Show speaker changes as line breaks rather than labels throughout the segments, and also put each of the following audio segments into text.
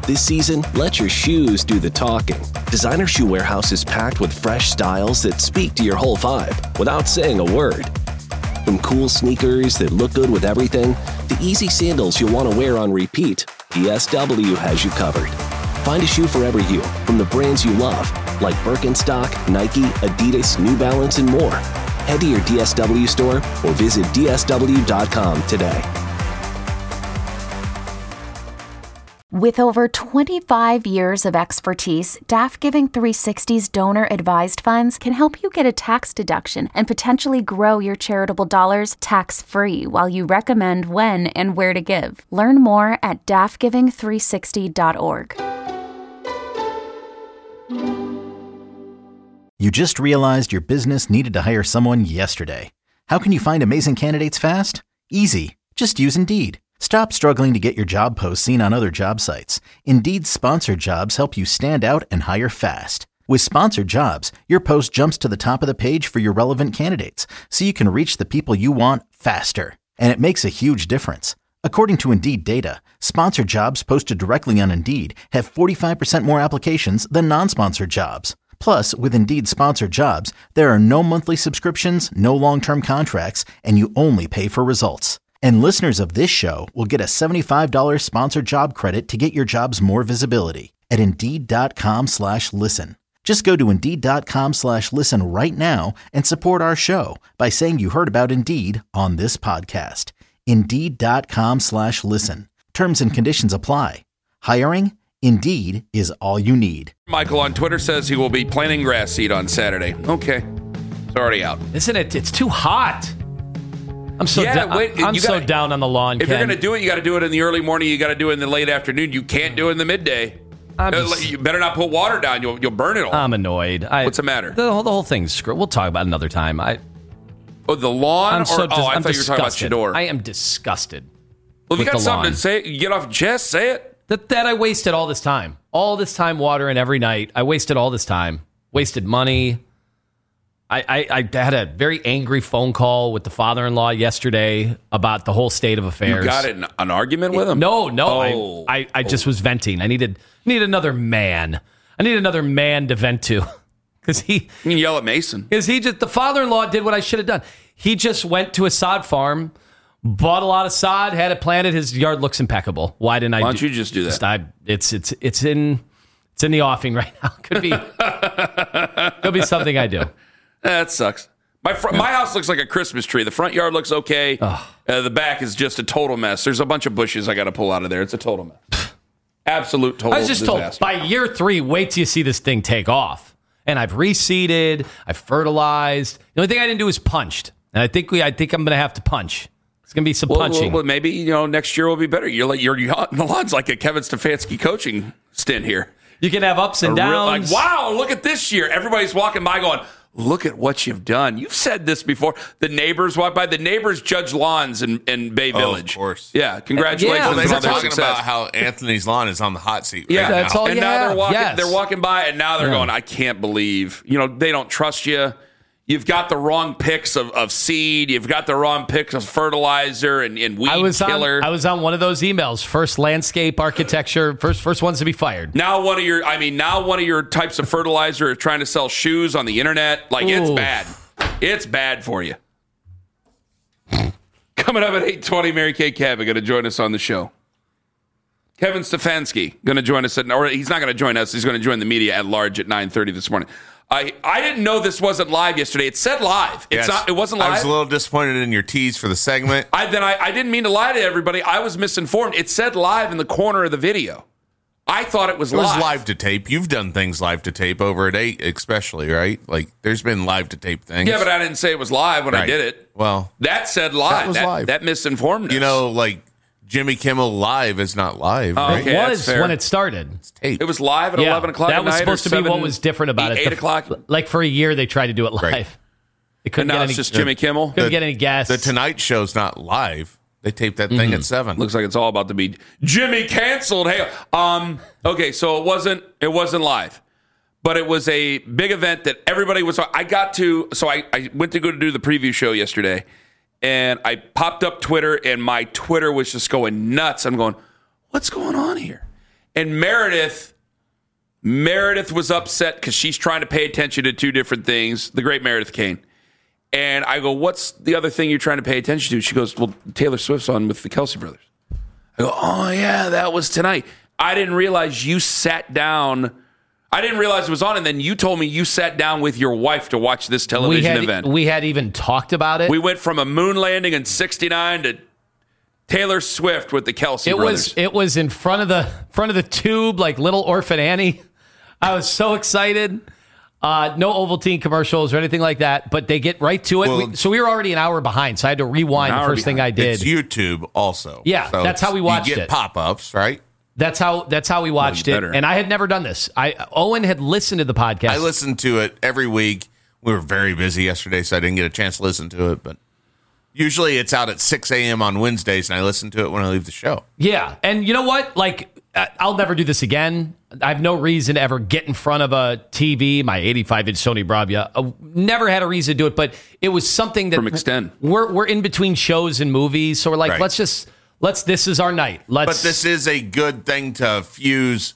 This season, let your shoes do the talking. Designer Shoe Warehouse is packed with fresh styles that speak to your whole vibe without saying a word. From cool sneakers that look good with everything, to easy sandals you'll want to wear on repeat, DSW has you covered. Find a shoe for every you from the brands you love, like Birkenstock, Nike, Adidas, New Balance, and more. Head to your DSW store or visit dsw.com today.
With over 25 years of expertise, DAF Giving 360's donor-advised funds can help you get a tax deduction and potentially grow your charitable dollars tax-free while you recommend when and where to give. Learn more at dafgiving360.org.
You just realized your business needed to hire someone yesterday. How can you find amazing candidates fast? Easy. Just use Indeed. Stop struggling to get your job posts seen on other job sites. Indeed's sponsored jobs help you stand out and hire fast. With sponsored jobs, your post jumps to the top of the page for your relevant candidates, so you can reach the people you want faster. And it makes a huge difference. According to Indeed data, sponsored jobs posted directly on Indeed have 45% more applications than non-sponsored jobs. Plus, with Indeed sponsored jobs, there are no monthly subscriptions, no long-term contracts, and you only pay for results. And listeners of this show will get a $75 sponsored job credit to get your jobs more visibility at Indeed.com/listen. Just go to Indeed.com/listen right now and support our show by saying you heard about Indeed on this podcast. Indeed.com/listen. Terms and conditions apply. Hiring? Indeed is all you need.
Michael on Twitter says he will be planting grass seed on Saturday. Okay. It's already out.
Isn't it? It's too hot. I'm so down on the lawn,
If
Ken.
you're going to do it, you got to do it in the early morning. You got to do it in the late afternoon. You can't do it in the midday. You better not put water down. You'll burn it all.
I'm annoyed.
What's the matter?
The whole thing's screwed. We'll talk about it another time.
The lawn?
I thought
you were talking about Shador.
I am disgusted.
Well, if you got something
lawn.
to say, you get off your chest, say it.
That I wasted all this time. All this time watering every night. I wasted all this time. Wasted money. I had a very angry phone call with the father-in-law yesterday about the whole state of affairs.
You got in an argument with him?
No.
Oh.
I just was venting. I need another man. I need another man to vent to. Because
You can yell at Mason.
Because the father-in-law did what I should have done. He just went to a sod farm, bought a lot of sod, had it planted. His yard looks impeccable. Why didn't I?
Why don't you just do that?
It's in the offing right now. Could be something I do.
That sucks. My house looks like a Christmas tree. The front yard looks okay. The back is just a total mess. There's a bunch of bushes I got to pull out of there. It's a total mess. Absolute total
I was just
disaster.
told, by year 3, wait till you see this thing take off. And I've reseeded. I've fertilized. The only thing I didn't do is punched. And I think I'm going to have to punch. It's going to be some punching.
Well, maybe next year will be better. You're the lawn's like a Kevin Stefanski coaching stint here.
You can have ups and downs.
Wow, look at this year. Everybody's walking by going, look at what you've done. You've said this before. The neighbors walk by. The neighbors judge lawns in Bay Village.
Of course.
Yeah, congratulations
Well, they were
on their
talking
success.
about how Anthony's lawn is on the hot seat.
Yeah,
that's all.
And
you
now
have.
they're walking by, and now they're going, I can't believe. They don't trust you. You've got the wrong picks of seed. You've got the wrong picks of fertilizer and weed killer.
I was on one of those emails. First landscape architecture. First ones to be fired.
Now one of your types of fertilizer is trying to sell shoes on the internet. It's bad. It's bad for you. Coming up at 8:20, Mary Kay Cabot going to join us on the show. Kevin Stefanski going to join us or he's not going to join us. He's going to join the media at large at 9:30 this morning. I didn't know this wasn't live yesterday. It said live. It wasn't live.
I was a little disappointed in your tease for the segment.
I didn't mean to lie to everybody. I was misinformed. It said live in the corner of the video. I thought it was live.
It was live to tape. You've done things live to tape over at 8 especially, right? There's been live to tape things.
Yeah, but I didn't say it was live when I did it.
Well,
that said live.
That was live.
That misinformed us.
Jimmy Kimmel Live is not live. Right?
It was when it started.
It's taped.
It was live at 11 o'clock
that
at
was
night.
Supposed to be what was different about it.
8 o'clock.
For a year, they tried to do it live.
Right.
They couldn't
And now
get
it's just Jimmy Kimmel.
Couldn't get any guests.
The Tonight Show's not live. They taped that thing at 7.
Looks like it's all about to be Jimmy canceled. Hey, okay, so it wasn't live, but it was a big event that everybody was. I went to go to do the preview show yesterday, and I popped up Twitter, and my Twitter was just going nuts. I'm going, what's going on here? And Meredith was upset because she's trying to pay attention to two different things. The great Meredith Kane. And I go, what's the other thing you're trying to pay attention to? She goes, well, Taylor Swift's on with the Kelsey brothers. I go, oh, yeah, that was tonight. I didn't realize you sat down. I didn't realize it was on. And then you told me you sat down with your wife to watch this television event.
We had even talked about it.
We went from a moon landing in 1969 to Taylor Swift with the Kelsey brothers.
It was in front of the tube, like Little Orphan Annie. I was so excited. No Ovaltine commercials or anything like that, but they get right to it.
Well,
so we were already an hour behind, so I had to rewind the first thing I did.
It's YouTube also.
Yeah,
so
that's how we watched
you get
it.
Pop-ups, right?
That's how we watched it, and I had never done this. Owen had listened to the podcast.
I listened to it every week. We were very busy yesterday, so I didn't get a chance to listen to it, but usually it's out at 6 a.m. on Wednesdays, and I listen to it when I leave the show.
Yeah, and you know what? Like, I'll never do this again. I have no reason to ever get in front of a TV, my 85-inch Sony Bravia. Never had a reason to do it, but it was something that
from Extend.
We're in between shows and movies, so we're like,
right.
this is our night.
But this is a good thing to fuse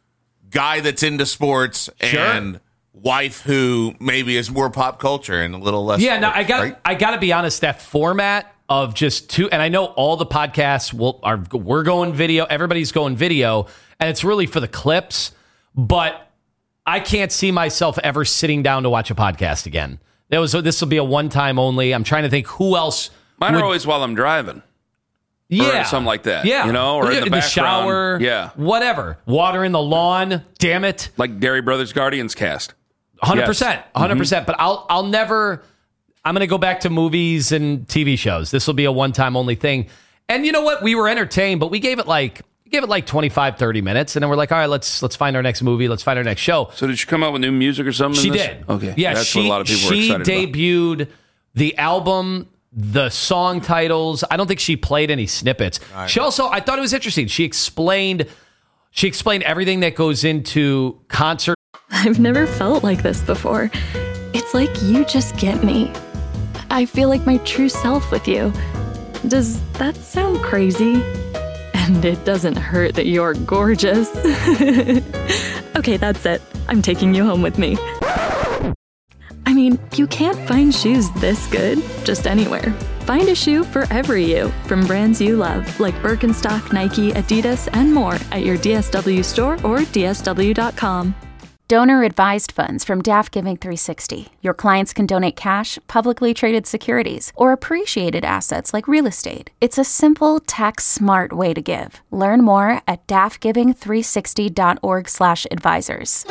guy that's into sports and wife who maybe is more pop culture and a little less.
Yeah, no,
sports,
I got to be honest. That format of just two, and I know all the podcasts we're going video. Everybody's going video, and it's really for the clips. But I can't see myself ever sitting down to watch a podcast again. This will be a one time only. I'm trying to think who else.
Mine are always while I'm driving.
Yeah,
or something like that.
Yeah,
or in the background.
Shower.
Yeah,
whatever. Water in the lawn. Damn it.
Like Dairy Brothers Guardians cast.
100%. 100%. But I'll never. I'm going to go back to movies and TV shows. This will be a one-time only thing. And you know what? We were entertained, but we gave it like 25, 30 minutes. And then we're like, all right, let's find our next movie. Let's find our next show.
So did she come out with new music or something?
She did.
Okay.
Yeah,
that's what a lot of people were excited
She debuted the album, the song titles. I don't think she played any snippets. She also, I thought it was interesting. She explained everything that goes into concert.
I've never felt like this before. It's like you just get me. I feel like my true self with you. Does that sound crazy? And it doesn't hurt that you're gorgeous. Okay, that's it. I'm taking you home with me. I mean, you can't find shoes this good just anywhere. Find a shoe for every you from brands you love, like Birkenstock, Nike, Adidas, and more at your DSW store or DSW.com.
Donor-advised funds from Daft Giving 360. Your clients can donate cash, publicly traded securities, or appreciated assets like real estate. It's a simple, tax-smart way to give. Learn more at daftgiving360.org/advisors.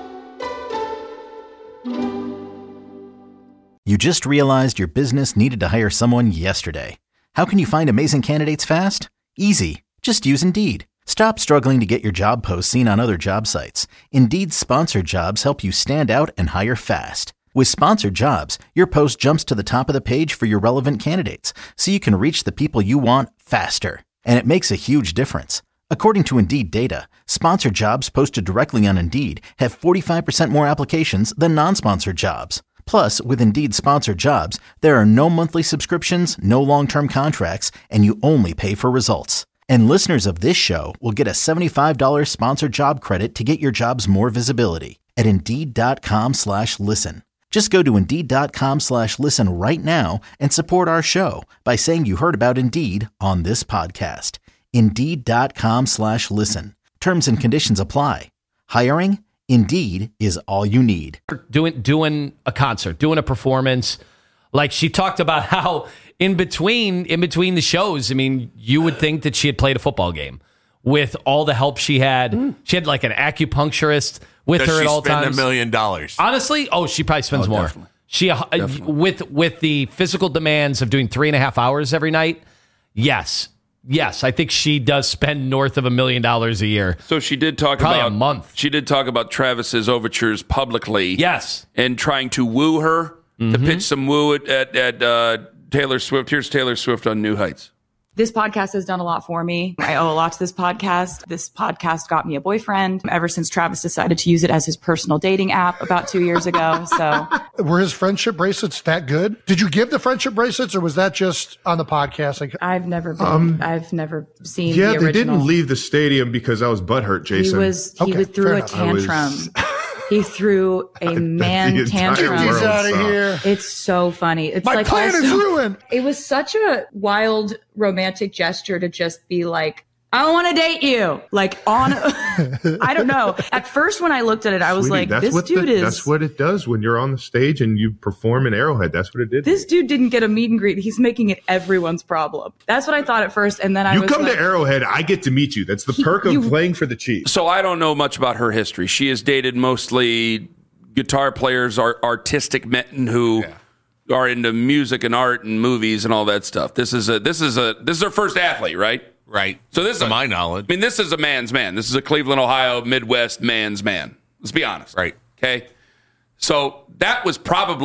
You just realized your business needed to hire someone yesterday. How can you find amazing candidates fast? Easy. Just use Indeed. Stop struggling to get your job posts seen on other job sites. Indeed's sponsored jobs help you stand out and hire fast. With sponsored jobs, your post jumps to the top of the page for your relevant candidates, so you can reach the people you want faster. And it makes a huge difference. According to Indeed data, sponsored jobs posted directly on Indeed have 45% more applications than non-sponsored jobs. Plus, with Indeed sponsored jobs, there are no monthly subscriptions, no long-term contracts, and you only pay for results. And listeners of this show will get a $75 sponsored job credit to get your jobs more visibility at Indeed.com/listen. Just go to Indeed.com/listen right now and support our show by saying you heard about Indeed on this podcast. Indeed.com/listen. Terms and conditions apply. Hiring? Indeed is all you need.
Doing a concert, doing a performance. Like she talked about how in between the shows, I mean, you would think that she had played a football game with all the help she had. She had like an acupuncturist with her at all times.
$1 million.
Honestly, she probably spends more.
Definitely.
She with the physical demands of doing 3.5 hours every night. Yes, I think she does spend north of $1 million a year.
So she did talk
probably
about
a month.
She did talk about Travis's overtures publicly.
Yes,
and trying to woo her to pitch some woo at Taylor Swift. Here's Taylor Swift on New Heights.
This podcast has done a lot for me. I owe a lot to this podcast. This podcast got me a boyfriend ever since Travis decided to use it as his personal dating app about 2 years ago. So,
were his friendship bracelets that good? Did you give the friendship bracelets, or was that just on the podcast? Like,
I've never seen the
Yeah,
original.
they didn't leave the stadium because I was butthurt, Jason.
He threw a tantrum. He threw a man tantrum.
Get these out of here.
It's so funny. It's
My
like
plan is ruined.
It was such a wild romantic gesture to just be like, I don't want to date you. Like I don't know. At first when I looked at it, I was
Sweetie,
like, this dude is.
That's what it does when you're on the stage and you perform in Arrowhead. That's what it did.
This dude didn't get a meet and greet. He's making it everyone's problem. That's what I thought at first. And then I was
come
like,
to Arrowhead, I get to meet you. That's the perk of playing for the Chiefs.
So I don't know much about her history. She has dated mostly guitar players, artistic men who are into music and art and movies and all that stuff. This is her first athlete, right?
Right.
So this is
to my knowledge.
I mean, this is a man's man. This is a Cleveland, Ohio, Midwest man's man. Let's be honest.
Right.
Okay. So that was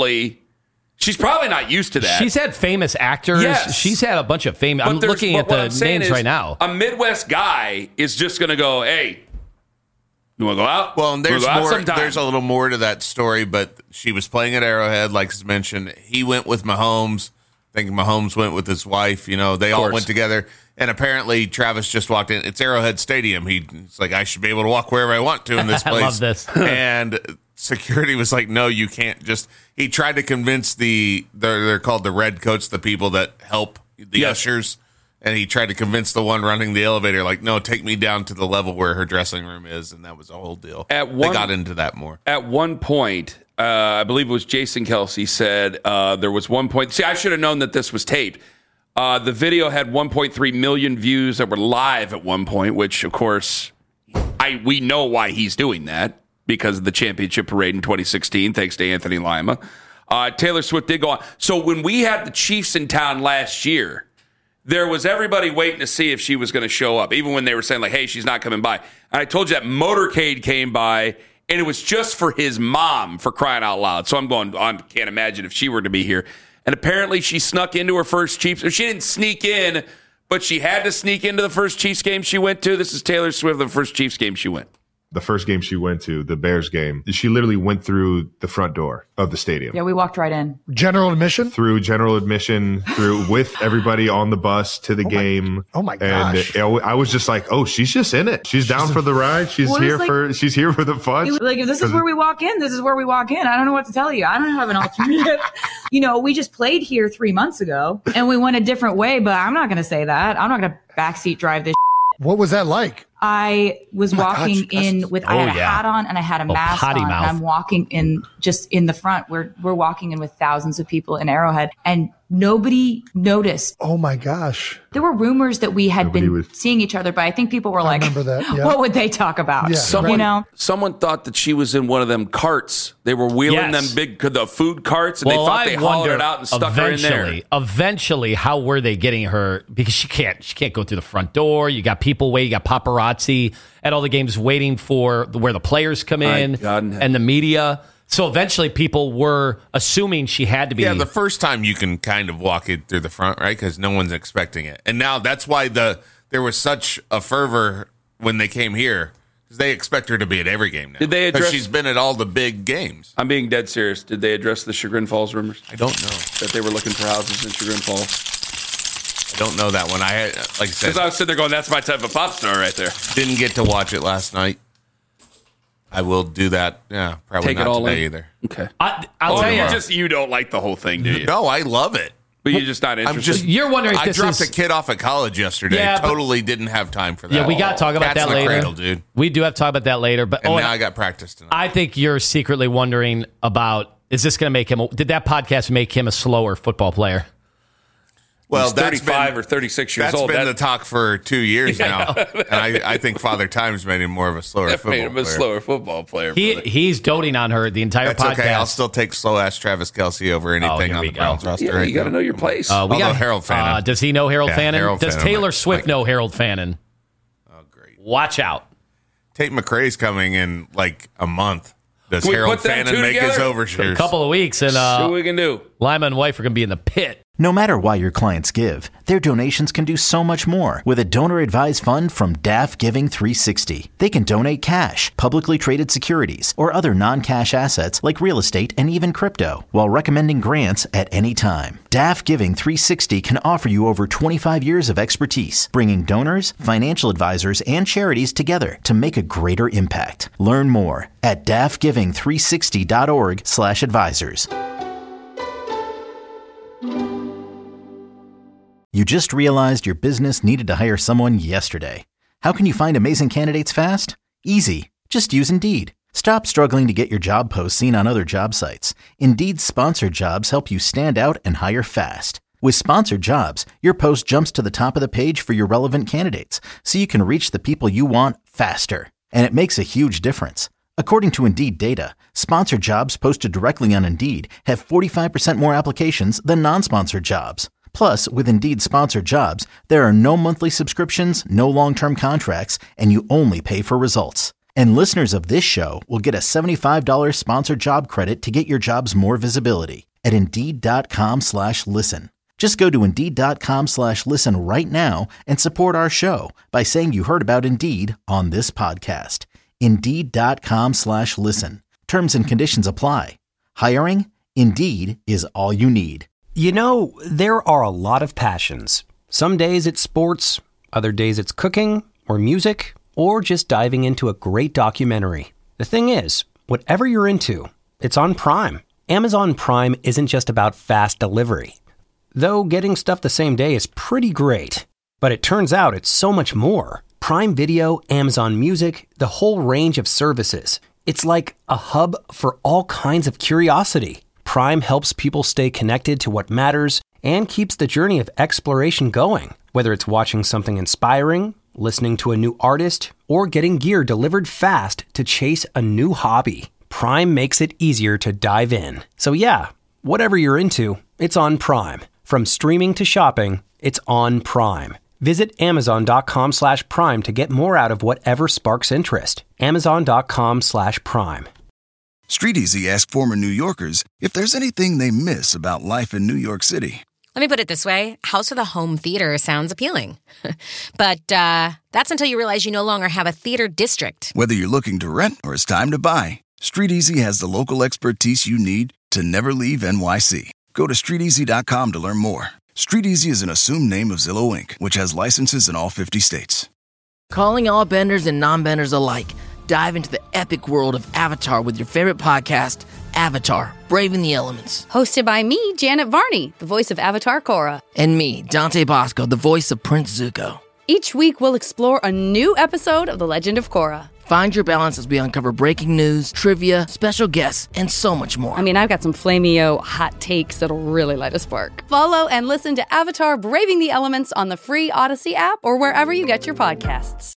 she's probably not used to that.
She's had famous actors.
Yes.
She's had a bunch of famous. I'm looking at the names right now.
A Midwest guy is just going to go, hey, you want to go out?
Well, and there's
We'll go out
more.
sometime.
There's a little more to that story, but she was playing at Arrowhead, like it's mentioned. He went with Mahomes. I think Mahomes went with his wife. You know, they all went together. And apparently, Travis just walked in. It's Arrowhead Stadium. It's like, I should be able to walk wherever I want to in this place.
I love this.
And security was like, no, you can't just. He tried to convince they're called the red coats, the people that help the ushers. And he tried to convince the one running the elevator, like, no, take me down to the level where her dressing room is. And that was a whole deal. They got into that more.
At one point, I believe it was Jason Kelsey said there was 1 point. See, I should have known that this was taped. The video had 1.3 million views that were live at one point, which, of course, we know why he's doing that because of the championship parade in 2016, thanks to Anthony Lima. Taylor Swift did go on. So when we had the Chiefs in town last year, there was everybody waiting to see if she was going to show up, even when they were saying, like, hey, she's not coming by. And I told you that motorcade came by, and it was just for his mom, for crying out loud. So I'm going, I can't imagine if she were to be here. And apparently she snuck into her first Chiefs. Or she didn't sneak in, but she had to sneak into the first Chiefs game she went to. This is Taylor Swift, the first Chiefs game she went.
The first game she went to, the Bears game, she literally went through the front door of the stadium.
Yeah, we walked right in.
General admission?
Through general admission, through with everybody on the bus to the game.
Oh my gosh.
And I was just like, oh, she's just in it. She's down for the ride. She's here for the fun.
Like, if this is where we walk in, this is where we walk in. I don't know what to tell you. I don't have an alternative. We just played here 3 months ago and we went a different way, but I'm not going to say that. I'm not going to backseat drive this.
What was that like?
I was walking in with, I had a hat on and I had a mask on. And I'm walking in just in the front. We're walking in with thousands of people in Arrowhead and nobody noticed.
Oh my gosh.
There were rumors that we had been seeing each other, but I think people were like,
remember that, yeah.
What would they talk about?
Yeah,
Someone thought that she was in one of them carts. They were wheeling them the food carts, and they thought they hauled it out and stuck her in there.
Eventually, how were they getting her? Because she can't go through the front door. You got people waiting, you got paparazzi at all the games waiting for where the players come in and the media. So eventually people were assuming she had to be.
Yeah, the first time you can kind of walk it through the front, right? Because no one's expecting it. And now that's why there was such a fervor when they came here. Because they expect her to be at every game now.
Did they address?
Because she's been at all the big games.
I'm being dead serious. Did they address the Chagrin Falls rumors?
I don't know.
That they were looking for houses in Chagrin Falls?
I don't know that one. Like I said.
Because I was sitting there going, that's my type of pop star right there.
Didn't get to watch it last night. I will do that. Yeah, probably
Take
not
it all
today
in.
either.
Okay.
I'll tell you.
You don't like the whole thing, do you?
No, I love it.
But you're just not interested.
You're wondering if
I
this
dropped
is
a kid off at college yesterday.
Yeah,
totally didn't have time for that.
Yeah, we got to talk about
Cats
that
in the
later.
Cradle, dude.
We do have to talk about that later. But
and now I got practice tonight.
I think you're secretly wondering about, is this going to make him, did that podcast make him a slower football player?
Well,
he's 35 or 36 years old.
That's been the talk for 2 years now. And I think Father Time's made him more of a slower football player.
Made him a slower football player.
He's doting on her the entire
That's
podcast.
okay. I'll still take slow-ass Travis Kelce over anything on the Browns roster.
Yeah, you got to know your place.
We got
Harold Fannin.
Does he know Harold Fannin?
Harold
Does
Fannin
Taylor Swift know Harold Fannin?
Oh, great.
Watch out.
Tate McRae's coming in like a month. Does
Can we
Harold
put them
Fannin
two
make
together?
his
A
overtures?
couple of weeks, and
See what we can do.
Lima and wife are going to be in the pit.
No matter why your clients give, their donations can do so much more with a donor-advised fund from DAF Giving 360. They can donate cash, publicly traded securities, or other non-cash assets like real estate and even crypto, while recommending grants at any time. DAF Giving 360 can offer you over 25 years of expertise, bringing donors, financial advisors, and charities together to make a greater impact. Learn more at dafgiving360.org/advisors. You just realized your business needed to hire someone yesterday. How can you find amazing candidates fast? Easy. Just use Indeed. Stop struggling to get your job posts seen on other job sites. Indeed's sponsored jobs help you stand out and hire fast. With sponsored jobs, your post jumps to the top of the page for your relevant candidates, so you can reach the people you want faster. And it makes a huge difference. According to Indeed data, sponsored jobs posted directly on Indeed have 45% more applications than non-sponsored jobs. Plus, with Indeed sponsored jobs, there are no monthly subscriptions, no long-term contracts, and you only pay for results. And listeners of this show will get a $75 sponsored job credit to get your jobs more visibility at Indeed.com/listen. Just go to Indeed.com/listen right now and support our show by saying you heard about Indeed on this podcast. Indeed.com/listen. Terms and conditions apply. Hiring? Indeed is all you need.
You know, there are a lot of passions. Some days it's sports, other days it's cooking or music, or just diving into a great documentary. The thing is, whatever you're into, it's on Prime. Amazon Prime isn't just about fast delivery. Though getting stuff the same day is pretty great. But it turns out it's so much more. Prime Video, Amazon Music, the whole range of services. It's like a hub for all kinds of curiosity. Prime helps people stay connected to what matters and keeps the journey of exploration going. Whether it's watching something inspiring, listening to a new artist, or getting gear delivered fast to chase a new hobby, Prime makes it easier to dive in. So yeah, whatever you're into, it's on Prime. From streaming to shopping, it's on Prime. Visit Amazon.com/Prime to get more out of whatever sparks interest. Amazon.com/Prime.
StreetEasy asked former New Yorkers if there's anything they miss about life in New York City.
Let me put it this way. House with a home theater sounds appealing. But that's until you realize you no longer have a theater district.
Whether you're looking to rent or it's time to buy, StreetEasy has the local expertise you need to never leave NYC. Go to StreetEasy.com to learn more. StreetEasy is an assumed name of Zillow Inc., which has licenses in all 50 states.
Calling all benders and non-benders alike. Dive into the epic world of Avatar with your favorite podcast, Avatar, Braving the Elements.
Hosted by me, Janet Varney, the voice of Avatar Korra.
And me, Dante Bosco, the voice of Prince Zuko.
Each week, we'll explore a new episode of The Legend of Korra.
Find your balance as we uncover breaking news, trivia, special guests, and so much more.
I mean, I've got some flameo hot takes that'll really light a spark. Follow and listen to Avatar, Braving the Elements on the free Odyssey app or wherever you get your podcasts.